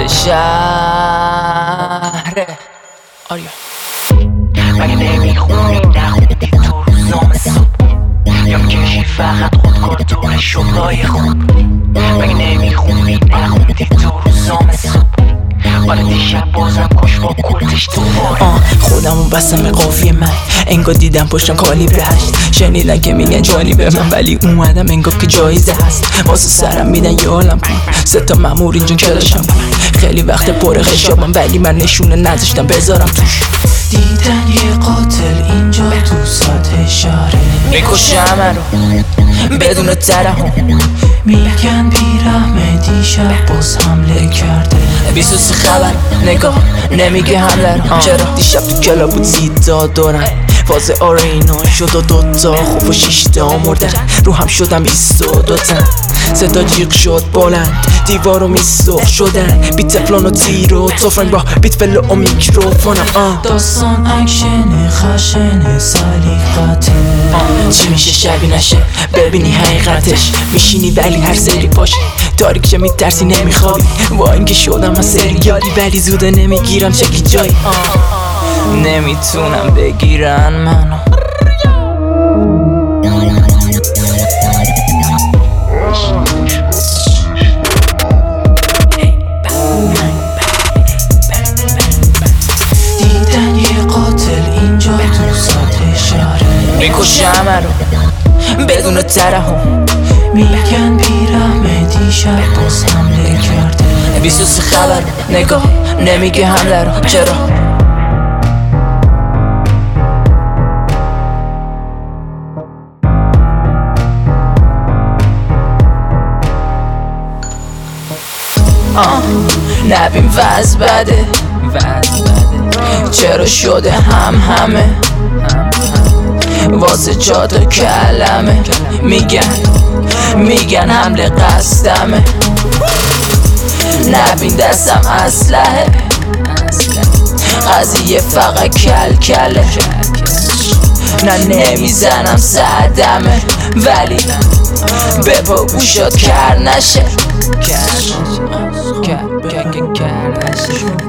شهره آریا مگه نمیخونی نخوندی تو روزنامه صبح یا میکشی فقط خودکار دور شغلای خوب مگه نمیخونی نخوندی تو روزنامه صبح حالا دیشب بازم کش با کلتش تو خودمو بستم به قافیه من انگار دیدم پشتم کالیبر 8 شنیدن که میگن جانی به من ولی اومدم انگار که جایزه هست واسه سرم میدن یه عالم پول 3 تا مامور اینجا کلاشم پول خیلی وقت پر خشابم ولی من نشونه نذاشتم بذارم توش دیدن یه قاتل اینجا تو سطح شهره میکشم رو بدون ترحم میگن بیرحمه دیشب باز حمله کرده 23 خبر نگاه نمیگه حمله رو چرا دیشب تو کلا بود 30 تا دورن فاز آره اینا شد و 2 تا خوب و 6 تا مردن رو هم شدم 22 تن صدا جیغ شد بلند دیوارو میسخ شدن بیت تفلون و تیر و توفنگ با بیت فلو و میکروفونم داستان اکشن خشن سلیقته چی میشه شبی نشه ببینی حقیقتش میشینی ولی هر سری پاشه تاریک شه میترسی نمیخوابی با اینکه شدم از سریالی ولی زوده نمیگیرم چکی جایی نمیتونم بگیرن منو دیدن یه قاتل اینجا تو سطح شهره میکشم رو بدون ترحم میگن بیرحمه دیشب باز حمله کرده 23 خبر نگاه نمیگه حمله رو چرا نبین وز بده چرا شده همه واسه 4 تا کلمه میگن حمله قصدمه نبین دستم اسلحه قضیه فقط کلکله نه نمیزنم صدمه ولی به پا گوشات کر نشه